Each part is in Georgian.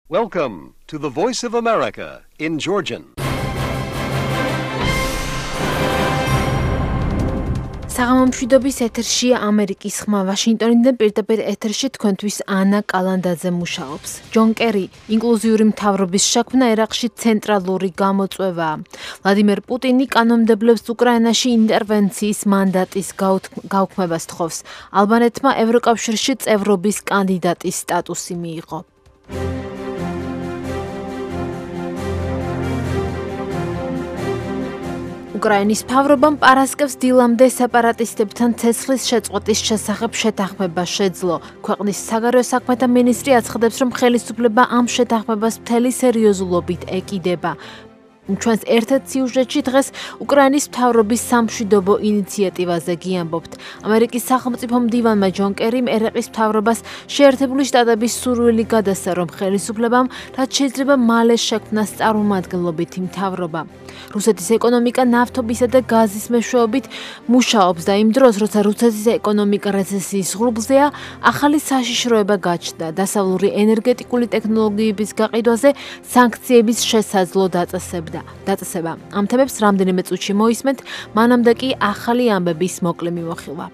Welcome to the Voice of America in Georgian. საღამომშვიდობის ეთერშია ამერიკის ხმა ვაშინგტონიდან პირდაპირ ეთერში თქვენთვის ანა კალანდაძე მუშაობს. ჯონ კერი ინკლუზიური მთავრობის შექმნა ერაყში ცენტრალური გამოწვევაა. ვლადიმერ პუტინი კანონმდებლებს უკრაინაში ინტერვენციის მანდატის გაუქმებას თხოვს. ალბანეთმა ევროკავშირში წევრობის კანდიდატის სტატუსი მიიღო. უკრაინის მთავრობამ პარასკევს დილამდე სეპარატისტებთან ცეცხლის შეწყვეტის შესახებ შეთანხმება შეძლო. ქვეყნის საგარეო საქმეთა მინისტრი აცხადებს, რომ ხელისუფლება ამ შეთანხმებას მთელი სერიოზულობით ეკიდება. ჩვენს ერთ-ერთ სიუჟეტში დღეს უკრაინის მთავრობის სამშვიდობო ინიციატივაზე გიამბობთ. ამერიკის სახელმწიფო მდივანმა ჯონ კერიმ ერაყის მთავრობას შეერთებული შტატების სურვილი გადასცა, რომ ხელისუფლებამ რაც შეიძლება მალე შექმნას წარმომადგენლობითი მთავრობა. რუსეთის ეკონომიკა ნავთობისა და გაზის მეშვეობით მუშაობს და იმ დროს, როცა რუსეთის ეკონომიკა რეცესიის ღრუბლზეა, ახალი საშიშროება გაჩნდა. დასავლური ენერგეტიკული ტექნოლოგიების გაყიდვაზე სანქციების შესაძლო დაწესება. ამ თემებს რამდენიმე წუთში მოისმენთ, მანამდე კი ახალი ამბების მოკლე მიმოხილვა.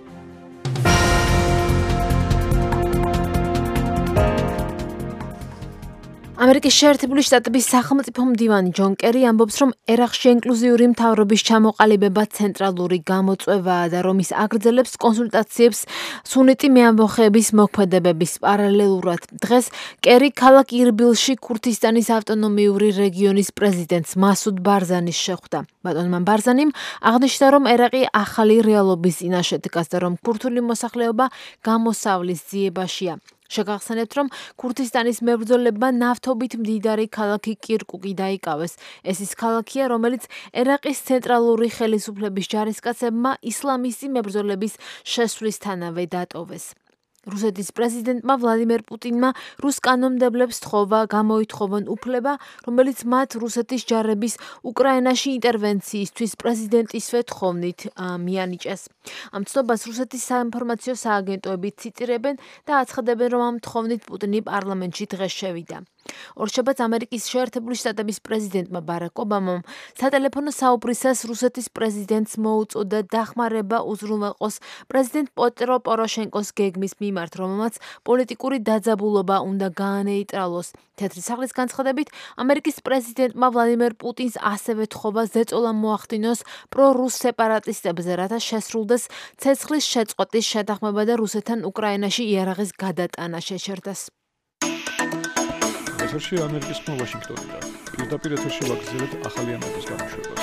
ამერიკის შეერთებული შტატების სახელმწიფო მდივანი ჯონ კერი ამბობს, რომ ერაყში ინკლუზიური მთავრობის ჩამოყალიბება ცენტრალური გამოწვევაა და რომ ის აგრძელებს კონსულტაციებს სუნიტი მეამბოხეების მოქმედებების პარალელურად. დღეს კერი ქალაქ ირბილში ქურთისტანის ავტონომიური რეგიონის პრეზიდენტს მასუდ ბარზანის შეხვდა. ბატონმა ბარზანიმ აღნიშნა, რომ ერაყი ახალი რეალობის წინაშე დგას და რომ ქურთული მოსახლეობა გამოსავლის ძიებაშია. შეგახსენებთ, რომ ქურთისტანის მებრძოლებმა ნავთობით მდიდარი ქალაქი კირკუკი დაიკავეს. ეს ის ქალაქია, რომელიც ერაყის ცენტრალური ხელისუფლების ჯარისკაცებმა ისლამისტი მებრძოლების შესვლისთანავე დატოვეს. რუსეთის პრეზიდენტმა ვლადიმერ პუტინმა რუს კანონმდებლებს გამოითხოვონ უფლება, რომელიც მათ რუსეთის ჯარების უკრაინაში ინტერვენციისთვის პრეზიდენტისვე თხოვნით მიანიჭეს. ამ ცნობას რუსეთის საინფორმაციო სააგენტოები ციტირებენ და აცხადებენ, რომ ამ თხოვნით პუტინი პარლამენტში დღეს შევიდა. ორშაბათს ამერიკის შეერთებული შტატების პრეზიდენტმა ბარაკ ობამამ სატელეფონო საუბრისას რუსეთის პრეზიდენტს მოუწოდა დახმარება უზრუნველყოს პრეზიდენტ პეტრო პოროშენკოს გეგმის მიმართ, რომელმაც პოლიტიკური დაძაბულობა უნდა გაანეიტრალოს. თეთრი სახლის განცხადებით, ამერიკის პრეზიდენტმა ვლადიმერ პუტინს ასევე თხოვა ზეწოლა მოახდინოს პრორუს სეპარატისტებზე, რათა შესრულდეს ცეცხლის შეწყვეტის შეთანხმება და რუსეთთან უკრაინაში იარაღის გადატანა შეჩერდეს. ეთერში ამერიკის ხმა ვაშინგტონიდან. პირდაპირ ეთერში ვაგრძელებთ ახალი ამბების გამოშვებას.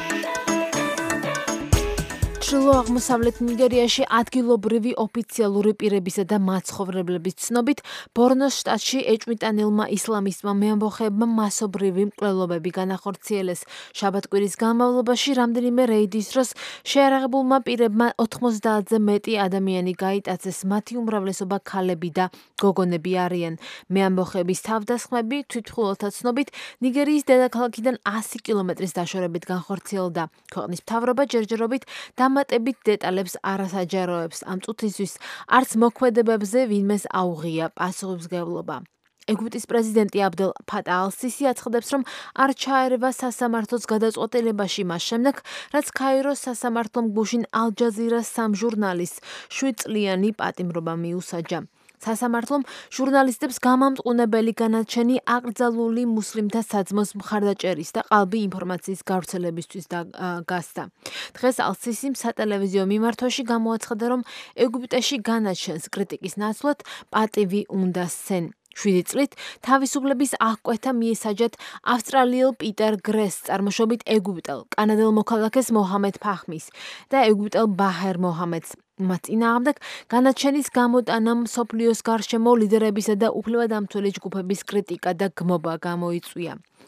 ჩრდილო-აღმოსავლეთ ნიგერიაში ადგილობრივი ოფიციალური პირებისა და მაცხოვრებლების ცნობით, ბორნოს შტატში ეჭვმიტანილმა ისლამისტმა მეამბოხეებმა მასობრივი მკვლელობები განახორციელეს. შაბათ-კვირის განმავლობაში რამდენიმე რეიდის დროს შეიარაღებულმა პირებმა 90-ზე მეტი ადამიანი გაიტაცეს, მათი უმრავლესობა ქალები და გოგონები არიან. მეამბოხეების თავდასხმები თვითმხილველთა ცნობით ნიგერიის დედაქალაქიდან 100 კილომეტრის დაშორებით განხორციელდა. ქვეყნის მთავრობა ჯერჯერობით დამატებით დეტალებს არასაჯაროებს. ამ წუთისთვის არც მოქმედებებზე ვინმეს აუღია პასუხისმგებლობა. ეგვიპტის პრეზიდენტი აბდელ ფატა ალ-სისი აცხადებს, რომ არ ჩაერევა სასამართლოს გადაწყვეტილებაში მას შემდეგ, რაც ქაიროს სასამართლომ გუშინ ალ-ჯაზირას 3 ჟურნალისტს 7 წლიანი პატიმრობა მიუსაჯა. სასამართლომ ჟურნალისტებს გამამტყუნებელი განაჩენი აკრძალული მუსლიმთა საძმოს მხარდაჭერის და ყალბი ინფორმაციის გავრცელებისთვის გასცა. დღეს ალ-სისიმ სატელევიზიო მიმართვაში გამოაცხადა, რომ ეგვიპტეში განაჩენს კრიტიკის ნაცვლად პატივი უნდა სცენ. 7 წლით თავისუფლების აღკვეთა მიესაჯათ ავსტრალიელ პიტერ გრესს, წარმოშობით ეგვიპტელ, კანადელ მოქალაქეს მოჰამედ ფაჰმის და ეგვიპტელ ბაჰერ მოჰამედს. მათ წინააღმდეგ განაჩენის გამოტანამ მსოფლიოს გარშემო ლიდერებისა და უფლებადამცველი ჯგუფების კრიტიკა და გმობა გამოიწვია.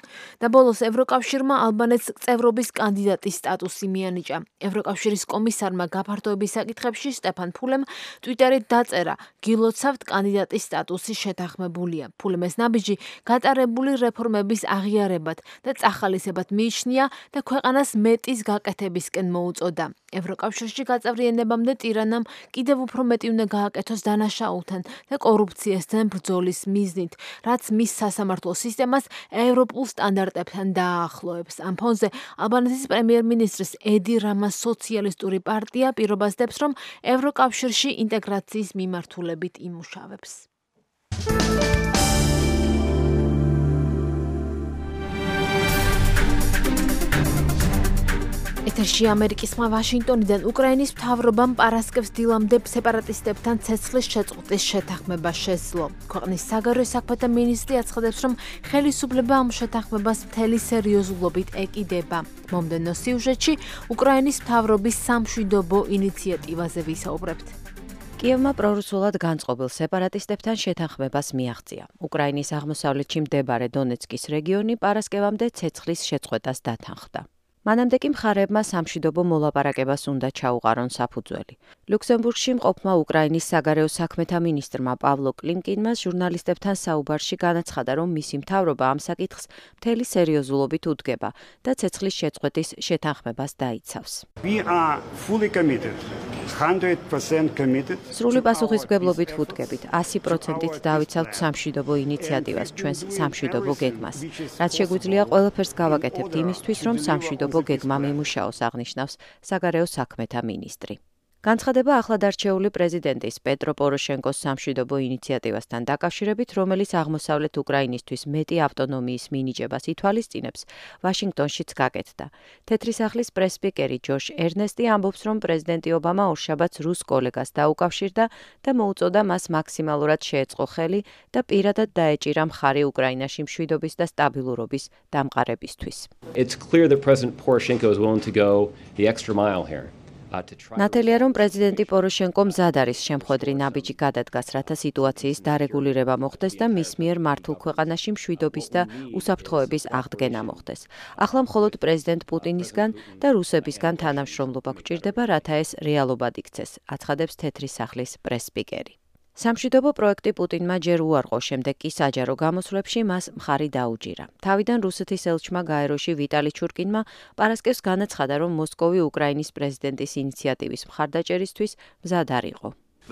და ბოლოს ევროკავშირმა ალბანეთს წევრობის კანდიდატის სტატუსი მიანიჭა. ევროკავშირის კომისარმა გაფართოების საკითხებში სტეფან ფულემ ტვიტერით დაწერა: "გილოცავთ კანდიდატის სტატუსი შეთანხმებულია." ფულემეს ნაბიჯი გატარებული რეფორმების აღიარებად და წახალისებად მიიჩნია და ქვეყანას მეტის გაკეთებისკენ მოუწოდა. ევროკავშირში გაწევრიანებამდე ტირანამ კიდევ უფრო მეტი უნდა გააკეთოს დანაშაულთან და კორუფციასთან ბრძოლის მიზნით, რაც მის სასამართლო სისტემას ევროპულ სტანდარტებთან დააახლოებს. ამ ფონზე ალბანეთის პრემიერ-მინისტრის ედი რამას სოციალისტური პარტია პირობას დებს, რომ ევროკავშირში ინტეგრაციის მიმართულებით იმუშავებს. ეთერში ამერიკის ხმა ვაშინგტონიდან უკრაინის მთავრობამ პარასკევს დილამდე სეპარატისტებთან ცეცხლის შეწყვეტის შეთანხმება შესძლო. ქვეყნის საგარეო საქმეთა მინისტრი აცხადებს, რომ ხელისუფლება ამ შეთანხმებას მთელი სერიოზულობით ეკიდება. მომდევნო სიუჟეტში უკრაინის მთავრობის სამშვიდობო ინიციატივაზე ვისაუბრებთ. კიევმა პრორუსულად განწყობილ სეპარატისტებთან შეთანხმებას მიაღწია. უკრაინის აღმოსავლეთში მდებარე დონეცკის რეგიონი პარასკევამდე ცეცხლის შეწყვეტას დათანხმდა. მანამდე კი მხარეებმა სამშვიდობო მოლაპარაკებას უნდა ჩაუყარონ საფუძველი. ლუქსემბურგში მყოფმა უკრაინის საგარეო საქმეთა მინისტრმა პავლო კლიმკინმა ჟურნალისტებთან საუბარში განაცხადა, რომ მისი მთავრობა ამ საკითხს მთელი სერიოზულობით უდგება და ცეცხლის შეწყვეტის შეთანხმებას დაიცავს. სრული პასუხისმგებლობით ვუდგებით, 100%-ით დავიცავთ სამშვიდობო ინიციატივას, ჩვენს სამშვიდობო გეგმას. რაც შეგვიძლია ყველაფერს გავაკეთებთ იმისთვის, რომ სამშვიდობო გეგმა მიმუშაოს, აღნიშნავს საგარეო საქმეთა მინისტრი. განცხადება ახლად არჩეული პრეზიდენტის პეტრო პოროშენკოს სამშვიდობო ინიციატივასთან დაკავშირებით, რომელიც აღმოსავლეთ უკრაინისთვის მეტი ავტონომიის მინიჭებას ითვალისწინებს, ვაშინგტონშიც გაკეთდა. თეთრი სახლის პრეს-სპიკერი ჯოშ ერნესტი ამბობს, რომ პრეზიდენტი ობამა ორშაბათს რუს კოლეგას დაუკავშირდა და მოუწოდა მას მაქსიმალურად შეეწყო ხელი და პირადად დაეჭირა მხარი უკრაინაში მშვიდობის და სტაბილურობის დამყარებისთვის. It's clear that President Poroshenko is willing to go the extra mile here. ნათელია, რომ პრეზიდენტი პოროშენკო მზად არის შემხვედრი ნაბიჯი გადადგას, რათა სიტუაციის დარეგულირება მოხდეს და მის მიერ მართულ ქვეყანაში მშვიდობის და უსაფრთხოების აღდგენა მოხდეს. ახლა მხოლოდ პრეზიდენტ პუტინისგან და რუსებისგან თანამშრომლობა გვჭირდება, რათა ეს რეალობად იქცეს, აცხადებს თეთრი სახლის პრეს-სპიკერი. სამშვიდობო პროექტი პუტინმა ჯერ უარყო, შემდეგ კი საჯარო გამოსვლებში მას მხარი დაუჭირა. თავიდან რუსეთის ელჩმა გაეროში ვიტალი ჩურკინმა პარასკევს განაცხადა, რომ მოსკოვი უკრაინის პრეზიდენტის ინიციატივის მხარდაჭერისთვის მზად არ იყო.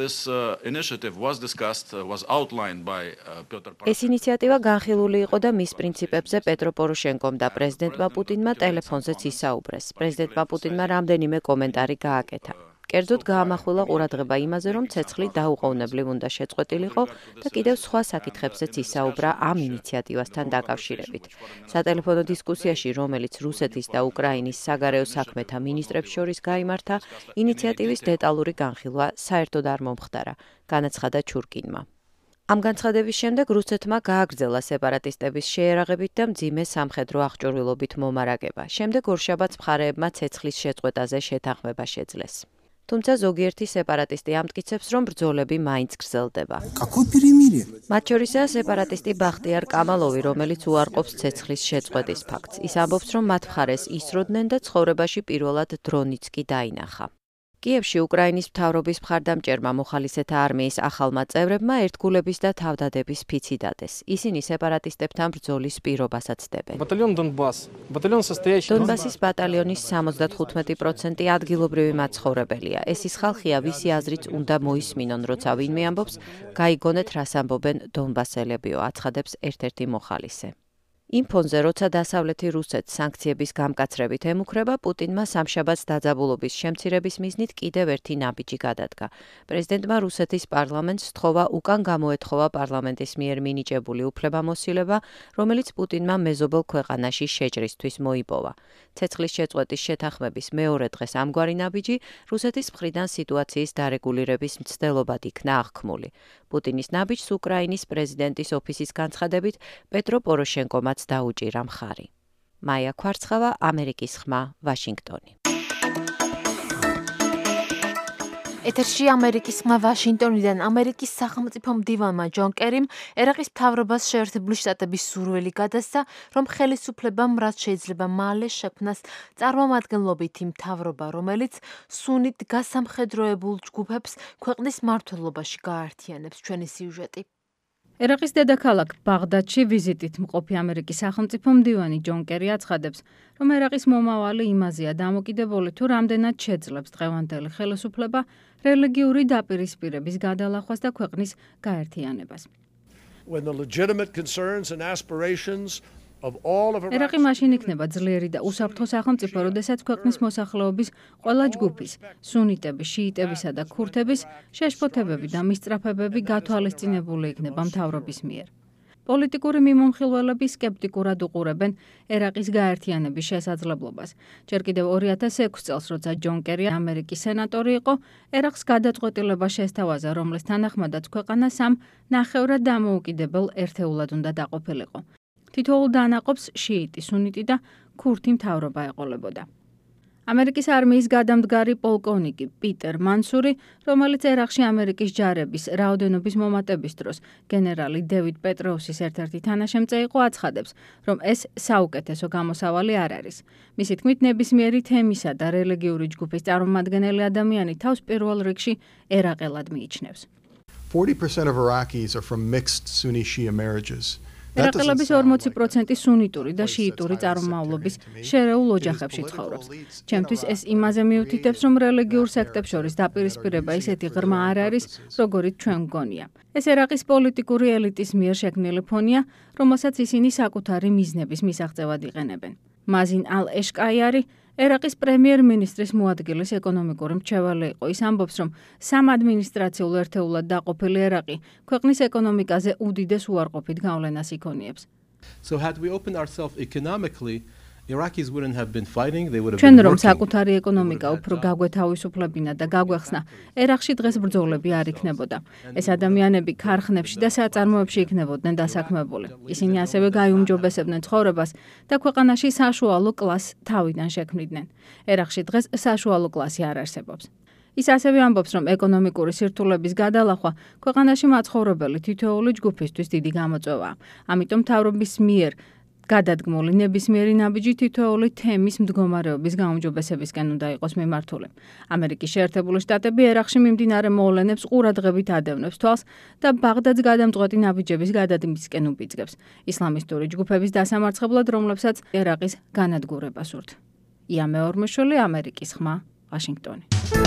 ეს ინიციატივა განხილული იყო და მის პრინციპებზე პეტრო პოროშენკომ და პრეზიდენტმა პუტინმა ტელეფონზეც ისაუბრეს. პრეზიდენტმა პუტინმა რამდენიმე კომენტარი გააკეთა. კერძოდ გაამახვილა ყურადღება იმაზე, რომ ცეცხლი დაუყოვნებლივ უნდა შეწყვეტილიყო და კიდევ სხვა საკითხებზეც ისაუბრა ამ ინიციატივასთან დაკავშირებით. სატელეფონო დისკუსიაში, რომელიც რუსეთის და უკრაინის საგარეო საქმეთა მინისტრებს შორის გაიმართა, ინიციატივის დეტალური განხილვა საერთოდ არ მომხდარა, განაცხადა ჩურკინმა. ამ განცხადების შემდეგ რუსეთმა გააგრძელა სეპარატისტების შეერაღებით და მძიმე სამხედრო აღჭურვილობით მომარაგება. შემდეგ ორშაბათს მხარეებმა ცეცხლის შეწყვეტაზე შეთანხმება შეძლეს. თუმცა ზოგიერთი სეპარატისტი ამტკიცებს, რომ ბრძოლები მაინც გრძელდება. მათ შორისაა სეპარატისტი ბახტიარ კამალოვი, რომელიც უარყოფს ცეცხლის შეწყვეტის ფაქტს. ის ამბობს, რომ მათ მხარეს ისროდნენ და ცხოვრებაში პირველად დრონიც კი დაინახა. კიევში უკრაინის მთავრობის მხარდამჭერმა მოხალისეთა არმიის ახალმა წევრებმა ერთგულების და თავდადების ფიცი დადეს. ისინი სეპარატისტებთან ბრძოლის პირობასაც დებენ. დონბასის ბატალიონის 75% ადგილობრივი მაცხოვრებელია. ეს ის ხალხია, ვისი აზრიც უნდა მოისმინონ, როცა ვინმე ამბობს, გაიგონეთ რას ამბობენ დონბასელებიო, აცხადებს ერთ-ერთი მოხალისე. იმ ფონზე, როცა დასავლეთი რუსეთს სანქციების გამკაცრებით ემუქრება, პუტინმა სამშაბათს დაძაბულობის შემცირების მიზნით კიდევ ერთი ნაბიჯი გადადგა. პრეზიდენტმა რუსეთის პარლამენტს სთხოვა უკან გამოეთხოვა პარლამენტის მიერ მინიჭებული უფლებამოსილება, რომელიც პუტინმა მეზობელ ქვეყანაში შეჭრისთვის მოიპოვა. ცეცხლის შეწყვეტის შეთანხმების მეორე დღეს ამგვარი ნაბიჯი რუსეთის მხრიდან სიტუაციის დარეგულირების მცდელობად იქნა აღქმული. პუტინის ნაბიჯს უკრაინის პრეზიდენტის ოფისის განცხადებით პეტრო პოროშენკომაც დაუჭირა მხარი. მაია ქვარცხავა, ამერიკის ხმა, ვაშინგტონი. ეთერში ამერიკის ხმა ვაშინგტონიდან ამერიკის სახელმწიფო მდივანმა ჯონ კერიმ ერაყის მთავრობას შეერთებული შტატების სურვილი გადასცა, რომ ხელისუფლებამ რაც შეიძლება მალე შექმნას წარმომადგენლობითი მთავრობა, რომელიც სუნით გასამხედროებულ ჯგუფებს ქვეყნის მმართველობაში გააერთიანებს. ჩვენი სიუჟეტი. ერაყის დედაქალაქ ბაღდადში ვიზიტით მყოფი ამერიკის სახელმწიფო მდივანი ჯონ კერი აცხადებს, რომ ერაყის მომავალი იმაზეა დამოკიდებული, თუ რამდენად შეძლებს დღევანდელი ხელისუფლება რელიგიური დაპირისპირების გადალახვას და ქვეყნის გაერთიანებას. ერაყი მაშინ იქნება ძლიერი და უსაფრთხო სახელმწიფო, როდესაც ქვეყნის მოსახლეობის ყველა ჯგუფის, სუნიტების, შიიტებისა და ქურთების შეშფოთებები და მისწრაფებები გათვალისწინებული იქნება მთავრობის მიერ. პოლიტიკური მიმომხილველები სკეპტიკურად უყურებენ ერაყის გაერთიანების შესაძლებლობას. ჯერ კიდევ 2006 წელს, როცა ჯონ კერი ამერიკის სენატორი იყო, ერაყს გადაწყვეტილება შესთავაზა, რომლის თანახმადაც ქვეყანა სამ ნახევრად დამოუკიდებელ ერთეულად უნდა დაყოფილიყო. თითოეულ დანაყოფს შიიტი, სუნიტი და ქურთი მთავრობა ეყოლებოდა. ამერიკის არმიის გადამდგარი პოლკოვნიკი პიტერ მანსური, რომელიც ერაყში ამერიკის ჯარების რაოდენობის მომატების დროს გენერალი დევიდ პეტროუსის ერთ-ერთი თანაშემწე იყო, აცხადებს, რომ ეს საუკეთესო გამოსავალი არ არის. მისი თქმით, ნებისმიერი თემისა და რელიგიური ჯგუფის წარმომადგენელი ადამიანი თავს პირველ რიგში ერაყელად მიიჩნევს. 40% of Iraqis are from mixed Sunni-Shia marriages. ერაყელების 40% სუნიტური და შიიტური წარმომავლობის შერეულ ოჯახებში ცხოვრობს. ჩემთვის ეს იმაზე მიუთითებს, რომ რელიგიურ სექტებს შორის დაპირისპირება ისეთი ღრმა არ არის, როგორიც ჩვენ გგონია. ეს ერაყის პოლიტიკური ელიტის მიერ შექმნილი ფონია, რომელსაც ისინი საკუთარი მიზნების მისაღწევად იყენებენ. მაზინ ალ-ეშკაიარი ერაყის პრემიერ-მინისტრის მოადგილის ეკონომიკური მრჩეველი იყო. ის ამბობს, რომ სამ ადმინისტრაციულ ერთეულად დაყოფილი ერაყი ქვეყნის ეკონომიკაზე უდიდეს უარყოფით გავლენას იქონიებს. ჩვენ რომ საკუთარი ეკონომიკა უფრო გაგვეთავისუფლებინა და გაგვეხსნა, ერაყში დღეს ბრძოლები არ იქნებოდა. ეს ადამიანები ქარხნებში და საწარმოებში იქნებოდნენ დასაქმებული. ისინი ასევე გაიუმჯობესებდნენ ცხოვრებას და ქვეყანაში საშუალო კლასს თავიდან შექმნიდნენ. ერაყში დღეს საშუალო კლასი არ არსებობს. ის ასევე ამბობს, რომ ეკონომიკური სირთულების გადალახვა ქვეყანაში მაცხოვრებელი თითოეული ჯგუფისთვის დიდი გამოწვევაა. ამიტომ მთავრობის მიერ გადადგმული ნებისმიერი ნაბიჯი თითოეული თემის მდგომარეობის გაუმჯობესებისკენ უნდა იყოს მიმართული. ამერიკის შეერთებული შტატები ერაყში მიმდინარე მოვლენებს ყურადღებით ადევნებს თვალს და ბაღდადს გადამწყვეტი ნაბიჯების გადადგმისკენ უბიძგებს. ისლამისტური ჯგუფების დასამარცხებლად, რომლებსაც ერაყის განადგურება სურთ. ია მეორმოშვილი, ამერიკის ხმა, ვაშინგტონი.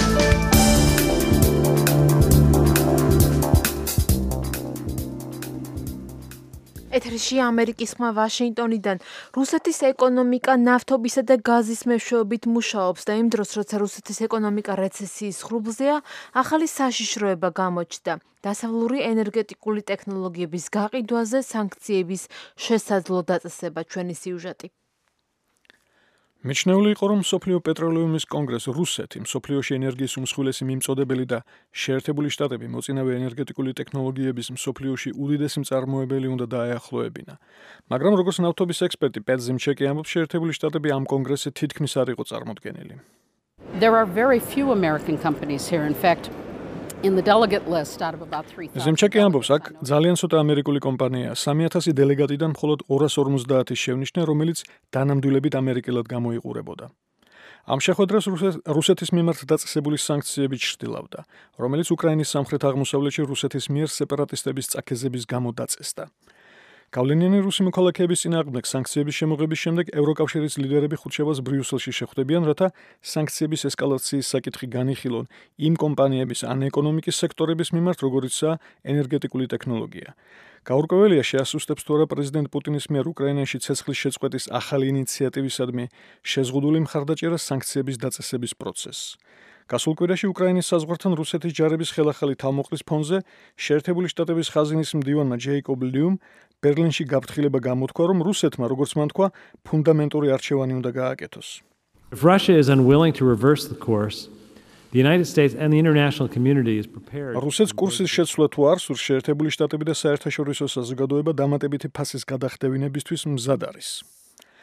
ეთერში ამერიკის ხმა ვაშინგტონიდან. რუსეთის ეკონომიკა ნავთობისა და გაზის მეშვეობით მუშაობს და იმ დროს, როცა რუსეთის ეკონომიკა რეცესიის ღრუბლზეა, ახალი საშიშროება გამოჩნდა. დასავლური ენერგეტიკული ტექნოლოგიების გაყიდვაზე სანქციების შესაძლო დაწესება. ჩვენი სიუჟეტი. მიჩნეული იყო, რომ მსოფლიო პეტროლეუმის კონგრესი რუსეთი, მსოფლიოში ენერგიის უმსხვილესი მიმწოდებელი და შეერთებული შტატები მოწინავე ენერგეტიკული ტექნოლოგიების მსოფლიოში უდიდესი მწარმოებელი უნდა დაეახლოებინა. მაგრამ როგორც ნავთობის ექსპერტი პეტ ზიმჩეკი ამბობს, შეერთებული შტატები ამ კონგრესზე თითქმის არ იყო წარმოდგენილი. There are very few American companies here. In fact, in the delegate list out of about 3,000. ზიმჩეკი ამბობს, აქ ძალიან ცოტა ამერიკული კომპანიაა. 3,000 დელეგატიდან მხოლოდ 250 შევნიშნე, რომელიც დანამდვილებით ამერიკელად გამოიყურებოდა. ამ შეხვედრას რუსეთის მიმართ დაწესებული სანქციები ჩრდილავდა, რომელიც უკრაინის სამხრეთ-აღმოსავლეთში რუსეთის მიერ სეპარატისტების წაქეზების გამო დაწესდა. გავლენიანი რუსი მოქალაქეების წინააღმდეგ სანქციების შემოღების შემდეგ ევროკავშირის ლიდერები ხუთშაბათს ბრიუსელში შეხვდებიან, რათა სანქციების ესკალაციის საკითხი განიხილონ იმ კომპანიების ან ეკონომიკის სექტორების მიმართ, როგორიცაა ენერგეტიკული ტექნოლოგია. გაურკვეველია, შეასუსტებს თუ არა პრეზიდენტ პუტინის მიერ უკრაინაში ცეცხლის შეწყვეტის ახალი ინიციატივისადმი შეზღუდული მხარდაჭერა სანქციების დაწესების პროცესს. გასულ კვირაში უკრაინის საზღვართან რუსეთის ჯარების ხელახალი თავმოყრის ფონზე შეერთებული შტატების ხაზინის მდივანმა ჯეიკობ ლიუმ ბერლინში გაფრთხილება გამოთქვა, რომ რუსეთმა, როგორც მან თქვა, ფუნდამენტური არჩევანი უნდა გააკეთოს. If Russia is unwilling to reverse the course, the United States and the international community is prepared. რუსეთს კურსის შეცვლა თუ არ სურს, შეერთებული შტატები და საერთაშორისო საზოგადოება დამატებითი ფასის გადახდევინებისთვის მზად არის.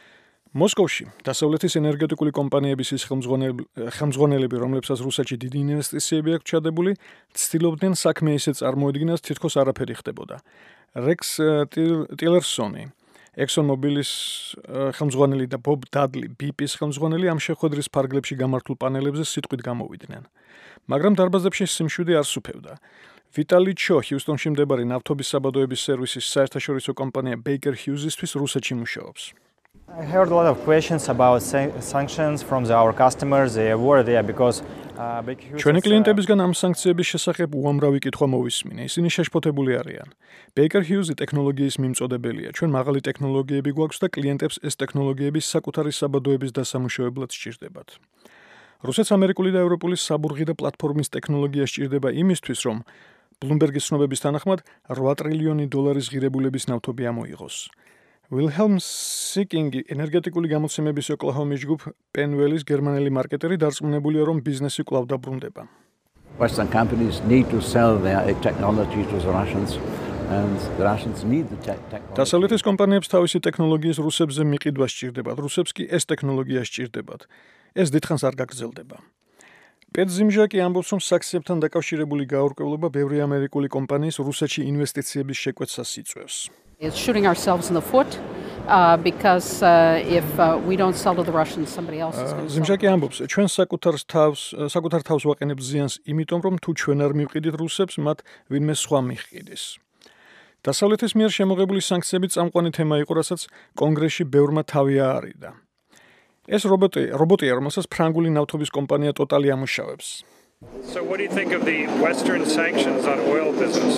მოსკოვში დასავლეთის ენერგეტიკული კომპანიების ის ხელმძღვანელები, რომლებსაც რუსეთში დიდი ინვესტიციები აქვს ჩადებული, ცდილობდნენ საქმე ისე წარმოედგინათ, თითქოს არაფერი ხდებოდა. Rex Tillerson, ExxonMobilis ხელმძღვანელი და Bob Dudley, BP-ის ხელმძღვანელი ამ შეხვედრის ფარგლებში გამართულ პანელებზე სიტყვით გამოვიდნენ. მაგრამ დარბაზებში სიმშვიდე არ სუფევდა. Vitali Cho, Houston-ში მდებარე ნავთობის საბადოების სერვისის საერთაშორისო კომპანია Baker Hughes-ისთვის რუსეთში მუშაობს. I heard a lot of questions about sanctions from our customers. They were there because ჩვენი კლიენტებისგან ამ სანქციების შესახებ უამრავი კითხვა მოვისმინე. ისინი შეშფოთებული არიან. Baker Hughes ტექნოლოგიის მიმწოდებელია. ჩვენ მაღალი ტექნოლოგიები გვაქვს და კლიენტებს ეს ტექნოლოგიები საკუთარი საბადოების დასამუშავებლად სჭირდებათ. რუსეთს ამერიკული და ევროპული საბურღი და პლატფორმის ტექნოლოგია სჭირდება იმისთვის, რომ Bloomberg-ის ცნობების თანახმად 8 ტრილიონი დოლარის ღირებულების ნავთობი ამოიღოს. Wilhelm Sicking ენერგეტიკული გამოცემების ოკლაჰომის ჯგუფ Penwell-ის გერმანელი მარკეტერი დარწმუნებულია, რომ ბიზნესი კვლავ დაბრუნდება. Western companies need to sell their technology to the Russians and the Russians need the technology. დასავლეთის კომპანიებს თავისი ტექნოლოგიის რუსებზე მიყიდვა სჭირდებათ, რუსებს კი ეს ტექნოლოგია სჭირდებათ. ეს დიდხანს არ გაგრძელდება. Pet Zimjaki ამბობს, რომ საქსიებთან დაკავშირებული გაურკვევლობა ბევრი ამერიკული კომპანიის რუსეთში ინვესტიციების შეკვეთას იწვევს. It's shooting ourselves in the foot because if we don't sell to the Russians, somebody else is going to. Zimjaki ამბობს, ჩვენ საკუთარ თავს ვაყენებთ ზიანს, იმიტომ რომ თუ ჩვენ არ მივყიდით რუსებს, მათ ვინმე სხვა მიჰყიდის. დასავლეთის მიერ შემოღებული სანქციები წამყვანი თემა იყო, რასაც კონგრესში ბევრმა თავი აარიდა. ეს რობოტია, რომელსაც ფრანგული ნავთობის კომპანია Total ამუშავებს. So what do you think of the Western sanctions on oil business?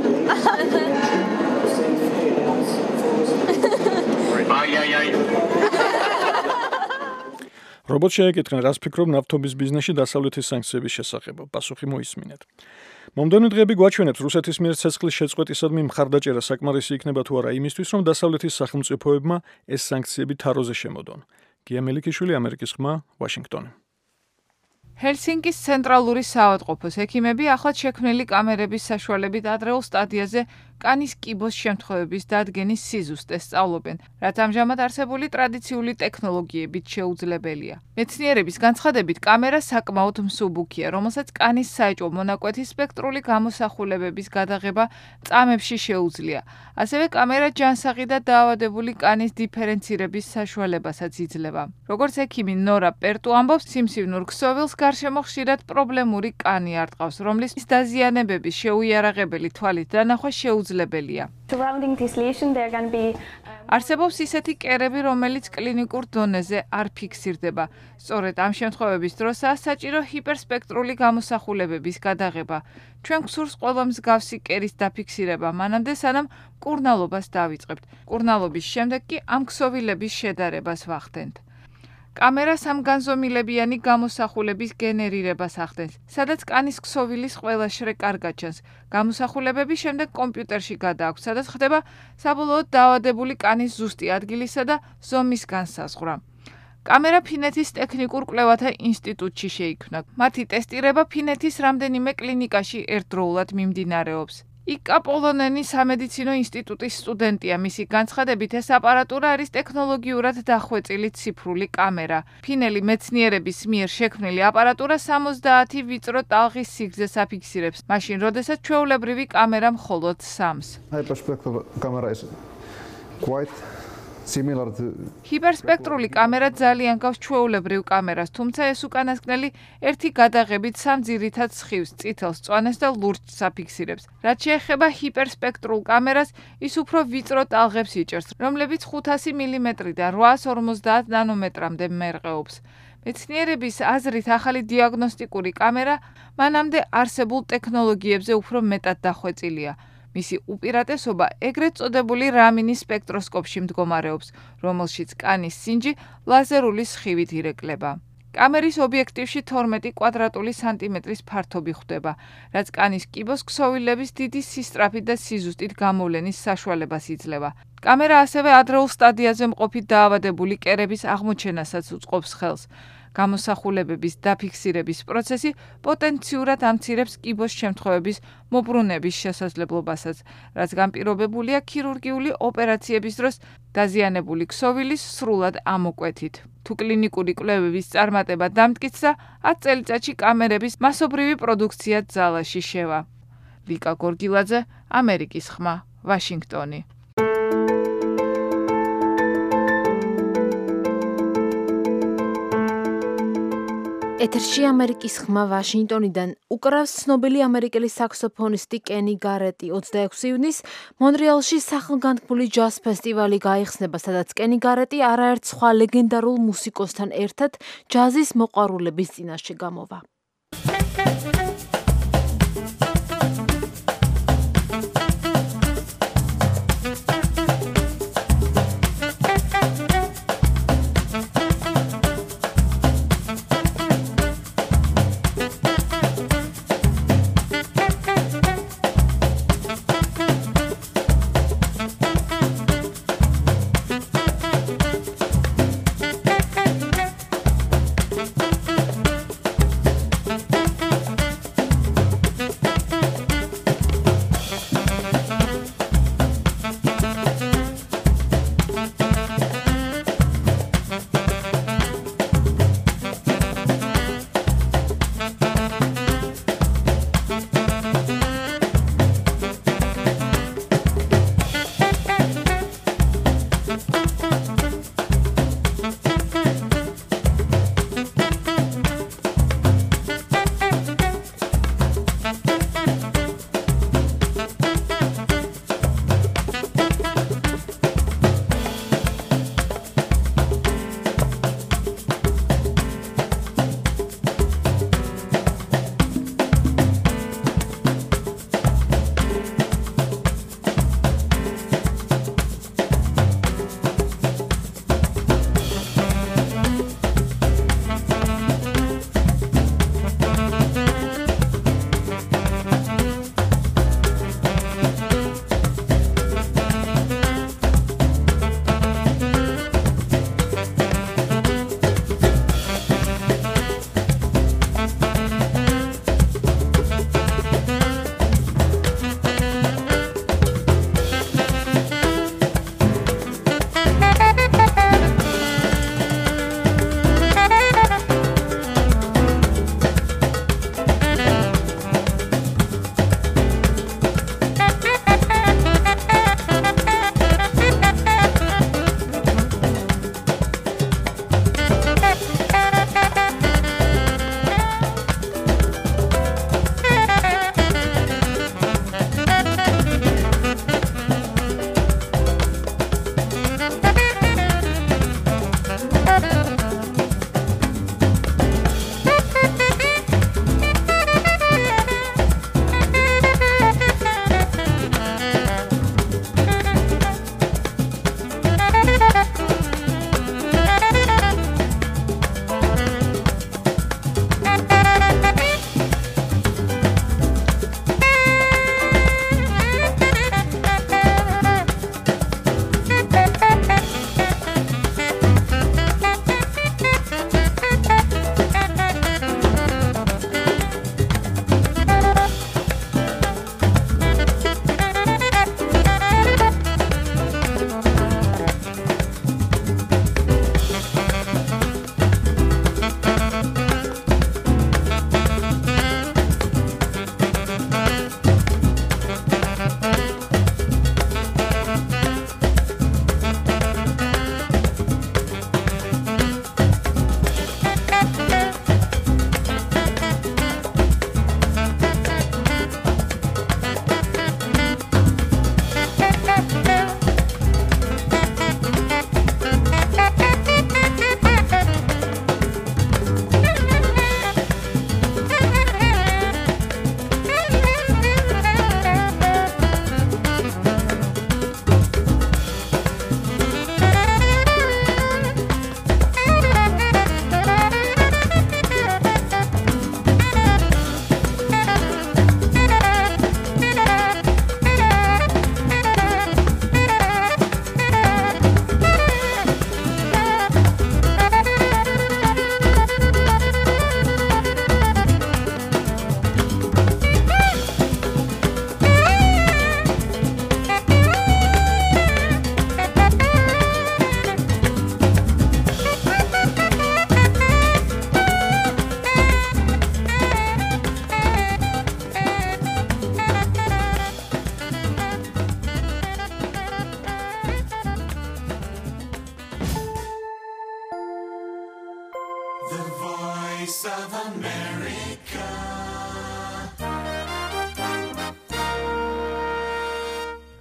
რობოტ შეეკითხნენ, რას ფიქრობ ნავთობის ბიზნესში დასავლეთის სანქციების შესახებ. პასუხი მოისმინეთ. მომდევნო დღეები გვაჩვენებს რუსეთის მიერ ცეცხლის შეწყვეტისადმი მხარდაჭერა საკმარისი იქნება თუ არა იმისთვის, რომ დასავლეთის სახელმწიფოებმა ეს სანქციები თაროზე შემოდონ. Gia Melikiშვილი, ამერიკის ხმა, ვაშინგტონი. ჰელსინკის ცენტრალური საავადმყოფოს ექიმები ახლად შექმნილი კამერების საშუალებით ადრეულ სტადიაზე კანის კიბოს შემთხვევების დადგენის სიზუსტეს სწავლობენ, რაც ამჟამად არსებული ტრადიციული ტექნოლოგიებით შეუძლებელია. მეცნიერების განცხადებით, კამერა საკმაოდ მსუბუქია, რომელსაც კანის საეჭვო მონაკვეთის სპექტრული გამოსახულებების გადაღება წამებში შეუძლია. ასევე კამერა ჯანსაღი და დაავადებული კანის დიფერენცირების საშუალებასაც იძლევა. როგორც ექიმი ნორა პერტუ ამბობს, სიმსივნურ ქსოვილს გარშემო ხშირად პრობლემური კანი არტყავს, რომლის დაზიანებების შეუიარაღებელი თვალით დანახვა შეუძლებელია. არსებობს ისეთი კერები, რომელიც კლინიკურ დონეზე არ ფიქსირდება. სწორედ ამ შემთხვევების დროსაა საჭირო ჰიპერსპექტრული გამოსახულებების გადაღება. ჩვენ გსურს ყველა მსგავსი კერის დაფიქსირება, მანამდე სანამ მკურნალობას დავიწყებთ. მკურნალობის შემდეგ კი ამ ქსოვილების შედარებას ვახდენთ. კამერას ამ განზომილებიანი გამოსახულების გენერირებას ახდენს, სადაც კანის ქსოვილის ყველა შრე კარგად ჩანს. გამოსახულებების შემდეგ კომპიუტერში გადააქვს, სადაც ხდება საბოლოოდ დაავადებული კანის ზუსტი ადგილისა და ზომის განსაზღვრა. კამერა ფინეთის ტექნიკურ კვლევათა ინსტიტუტში შეიქმნა. მათი ტესტირება ფინეთის რამდენიმე კლინიკაში ერთდროულად მიმდინარეობს. იკა პოლონენი სამედიცინო ინსტიტუტის სტუდენტია. მისი განცხადებით, ეს აპარატურა არის ტექნოლოგიურად დახვეწილი ციფრული კამერა. ფინელი მეცნიერების მიერ შექმნილი აპარატურა 70 ვიწრო ტალღის სიგრძეს აფიქსირებს, მაშინ, როდესაც ჩვეულებრივი კამერა მხოლოდ 3-ს. ჰიპერსპექტრული კამერა ძალიან გავს ჩვეულებრივ კამერას, თუმცა ეს უკანასკნელი ერთი გადაღებით სამ ძირითად სხივს, წითელს, მწვანეს და ლურჯს აფიქსირებს. რაც შეეხება ჰიპერსპექტრულ კამერას, ის უფრო ვიწრო ტალღებს იჭერს, რომლებიც 500 მმ-დან 850 ნანომეტრამდე მერყეობს. მეცნიერების აზრით, ახალი დიაგნოსტიკური კამერა მანამდე არსებულ ტექნოლოგიებზე უფრო მეტად დახვეწილია. მისი უპირატესობა ეგრეთ წოდებული რამინის სპექტროსკოპში მდგომარეობს, რომელშიც კანის სინჯი ლაზერული სხივით ირეკლება. კამერის ობიექტივში 12 კვადრატული სანტიმეტრის ფართობი ხვდება, რაც კანის კიბოს ქსოვილების დიდი სისწრაფით და სიზუსტით გამოვლენის საშუალებას იძლევა. კამერა ასევე ადრეულ სტადიაზე მყოფი დაავადებული კერების აღმოჩენასაც უწყობს ხელს. გამოსახულებების დაფიქსირების პროცესი პოტენციურად ამცირებს კიბოს შემთხვევების მოbrunების შესაძლებლობასაც, რაც განპირობებულია ქირურგიული ოპერაციების დროს დაზიანებული ქსოვილის სრულად ამოკვეთით. თუ კლინიკური კვლევების წარმატება დამტკიცდა, 10 წელიწადში კამერების მასობრივი პროდუქცია ძალაში შევა. ლიკა გორგილაძე, ამერიკის ხმა, ვაშინგტონი. ეთერში ამერიკის ხმა ვაშინგტონიდან უკრავს ცნობილი ამერიკელი საქსოფონისტი კენი გარეტი. 26 ივნისს მონრეალში სახელგანთქმული ჯაზ ფესტივალი გაიხსნება, სადაც კენი გარეტი არაერთ სხვა ლეგენდარულ მუსიკოსთან ერთად ჯაზის მოყვარულების წინაშე გამოვა.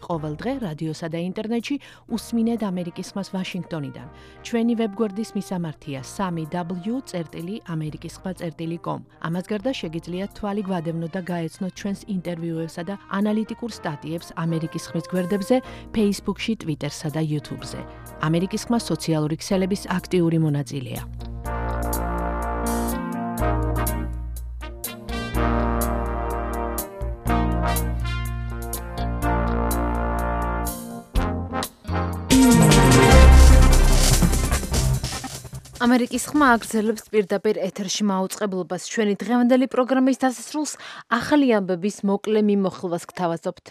ყოველდღე რადიოსა და ინტერნეტში უსმინეთ ამერიკის ხმას ვაშინგტონიდან. ჩვენი ვებგვერდის მისამართია 3w.amerikiskhma.com. ამას გარდა შეგიძლიათ თვალი გვადევნოთ და გაეცნოთ ჩვენს ინტერვიუებსა და ანალიტიკურ სტატიებს ამერიკის ხმის გვერდებზე, Facebook-ში, Twitter-სა და YouTube-ზე. ამერიკის ხმა სოციალური ქსელების აქტიური მონაწილეა. ამერიკის ხმა აგრძელებს პირდაპირ ეთერში მაუწყებლობას. ჩვენი დღევანდელი პროგრამის დასასრულს ახალი ამბების მოკლე მიმოხილვას გთავაზობთ.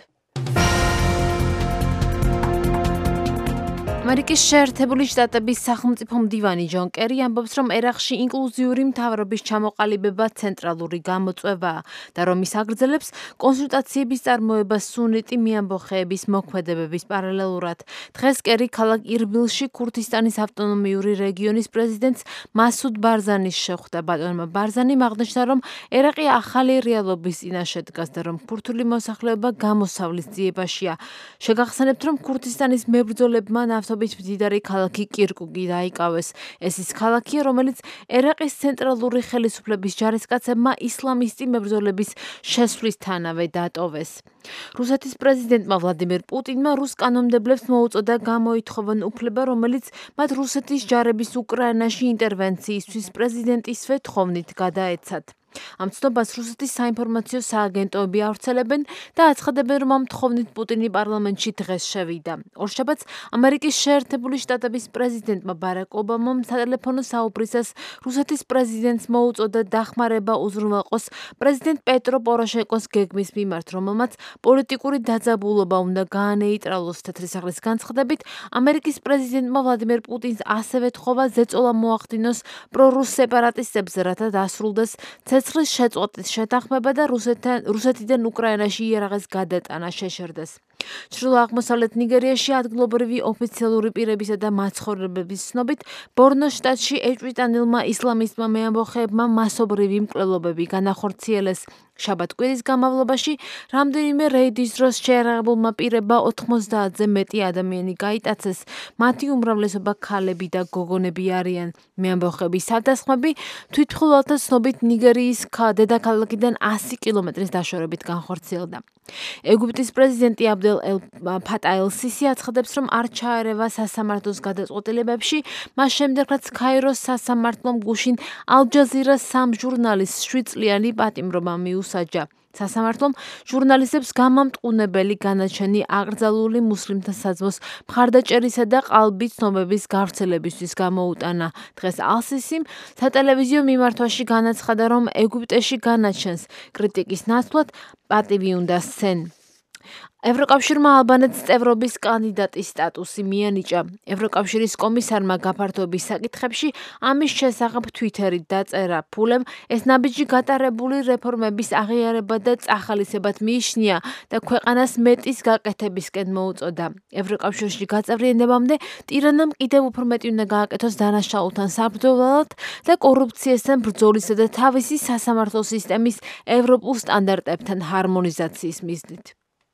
ამერიკის შეერთებული შტატების სახელმწიფო მდივანი ჯონ კერი ამბობს, რომ ერაყში ინკლუზიური მთავრობის ჩამოყალიბება ცენტრალური გამოწვევაა და რომ ის აგრძელებს კონსულტაციების წარმოებას სუნიტი მიამბოხეების მოქმედებების პარალელურად. დღეს კერი ქალაქ ირბილში ქურთისტანის ავტონომიური რეგიონის პრეზიდენტს მასუდ ბარზანის შეხვდა. ბატონმა ბარზანიმ აღნიშნა, რომ ერაყი ახალი რეალობის წინაშე დგას და რომ ქურთული მოსახლეობა გამოსავლის ძიებაშია. შეგახსენებთ, რომ ქურთისტანის მებრძოლებმა მდიდარი ქალაქი კირკუკი დაიკავეს. ეს ის ქალაქია, რომელიც ერაყის ცენტრალური ხელისუფლების ჯარისკაცებმა ისლამისტი მებრძოლების შესვლისთანავე დატოვეს. რუსეთის პრეზიდენტმა ვლადიმირ პუტინმა რუს კანონმდებლებს მოუწოდა გამოითხოვონ უფლება, რომელიც მათ რუსეთის ჯარების უკრაინაში ინტერვენციისთვის პრეზიდენტისვე თხოვნით გადაეცათ. ამ ცნობას რუსეთის საინფორმაციო სააგენტოები ავრცელებენ და აცხადებენ, რომ ამ თხოვნით პუტინი პარლამენტში დღეს შევიდა. ორშაბათს ამერიკის შეერთებული შტატების პრეზიდენტმა ბარაკ ობამამ სატელეფონო საუბრისას რუსეთის პრეზიდენტს მოუწოდა დახმარება უზრუნველყოს პრეზიდენტ პეტრო პოროშენკოს გეგმის მიმართ, რომელმაც პოლიტიკური დაძაბულობა უნდა გაანეიტრალოს. თეთრი სახლის განცხადებით, ამერიკის პრეზიდენტმა ვლადიმირ პუტინს ასევე თხოვა ზეწოლა მოახდინოს პრორუს სეპარატისტებზე, რათა დასრულდეს ცეცხლის შეწყვეტის შეთანხმება და რუსეთიდან უკრაინაში იარაღის გადატანა შეშერდეს. ჩრდილო-აღმოსავლეთ ნიგერიაში ადგილობრივი ოფიციალური პირებისა და მაცხოვრებლების ცნობით, ბორნოს შტატში ეჭვიტანილმა ისლამისტმა მეამბოხეებმა მასობრივი მკვლელობები განახორციელეს. შაბათ-კვირის განმავლობაში რამდენიმე რეიდის დროს შეიარაღებულმა პირებმა 90-ზე მეტი ადამიანი გაიტაცეს. მათი უმრავლესობა ქალები და გოგონები არიან. მეამბოხეების სადასხმები თვითმხილველთა ცნობით ნიგერიის დედაქალაქიდან 100 კილომეტრის დაშორებით განხორციელდა. ეგვიპტის პრეზიდენტი აბდელ ფატა ელ-სისი აცხადებს, რომ არ ჩაერევა სასამართლოს გადაწყვეტილებებში, მას შემდეგ რაც ქაიროს სასამართლომ გუშინ ალ-ჯაზირას 3 ჟურნალისტს 7 წლიანი პატიმრობა მიუსაჯა. სასამართლომ ჟურნალისტებს გამამტყუნებელი განაჩენი აკრძალული მუსლიმთა საძმოს მხარდაჭერისა და ყალბი ცნობების გავრცელებისთვის გამოუტანა. დღეს ალ-სისიმ სატელევიზიო მიმართვაში განაცხადა, რომ ეგვიპტეში განაჩენს კრიტიკის ნაცვლად პატივი უნდა სცენ. ევროკავშირმა ალბანეთს წევრობის კანდიდატის სტატუსი მიანიჭა. ევროკავშირის კომისარმა გაფართოების საკითხებში ამის შესახებ თვიტერით დაწერა. ფულემ ეს ნაბიჯი გატარებული რეფორმების აღიარება და წახალისებად მიიჩნია და ქვეყანას მეტის გაკეთებისკენ მოუწოდა. ევროკავშირში გაწევრიანებამდე ტირანამ კიდევ უფრო მეტი უნდა გააკეთოს დანაშაულთან საბრძოლველად და კორუფციასთან ბრძოლისა და თავისი სასამართლო სისტემის ევროპულ სტანდარტებთან ჰარმონიზაციის მიზნით.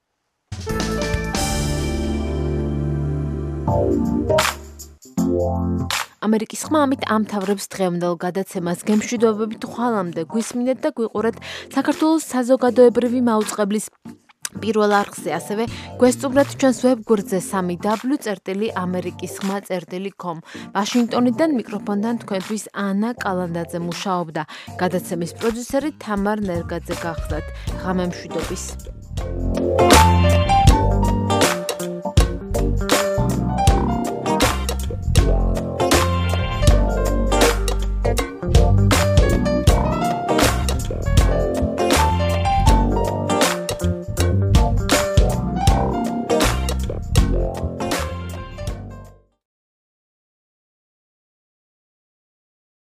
ამერიკის ხმა ამით ამთავრებს დღევანდელ გადაცემას. გემშვიდობებით ხვალამდე გვისმინეთ და გვიყურეთ საქართველოს საზოგადოებრივი მაუწყებლის პირველ არხზე, ასევე გვესწრებთ ჩვენს ვებგვერდზე 3w.amerikiskhma.com. ვაშინგტონიდან მიკროფონთან თქვენთვის ანა კალანდაძე მუშაობდა. გადაცემის პროდიუსერი თამარ ნერგაძე გახლდათ. ღამე მშვიდობის.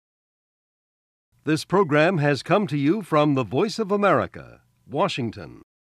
This program has come to you from the Voice of America, Washington.